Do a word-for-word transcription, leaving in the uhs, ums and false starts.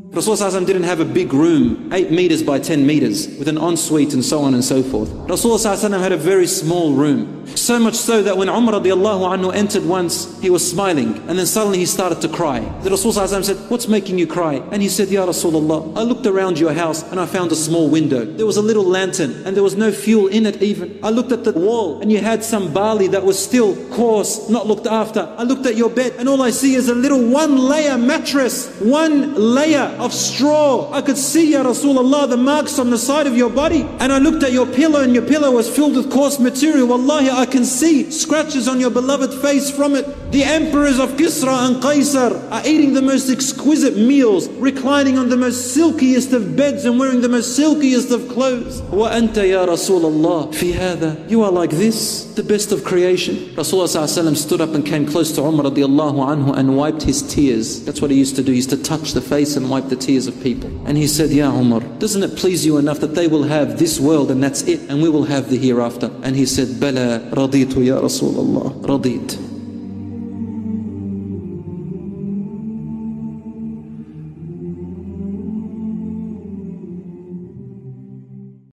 Rasulullah didn't have a big room, eight meters by ten meters, with an ensuite and so on and so forth. Rasulullah had a very small room. So much so that when Umar radiallahu anhu entered once, he was smiling, and then suddenly he started to cry. The Rasulullah said, "What's making you cry?" And he said, "Ya Rasulullah, I looked around your house and I found a small window. There was a little lantern and there was no fuel in it even. I looked at the wall and you had some barley that was still coarse, not looked after. I looked at your bed and all I see is a little one layer mattress, one layer of straw. I could see, Ya Rasulullah, the marks on the side of your body. And I looked at your pillow and your pillow was filled with coarse material. Wallahi, I can see scratches on your beloved face from it. The emperors of Kisra and Qaisar are eating the most exquisite meals, reclining on the most silkiest of beds and wearing the most silkiest of clothes. Wa anta ya Rasulullah fi hadha. You are like this, the best of creation." Rasulullah stood up and came close to Umar radiallahu anhu and wiped his tears. That's what he used to do. He used to touch the face and wipe the tears of people. And he said, "Ya Umar, doesn't it please you enough that they will have this world and that's it, and we will have the hereafter?" And he said, "Bala raditu ya Rasulullah, radit."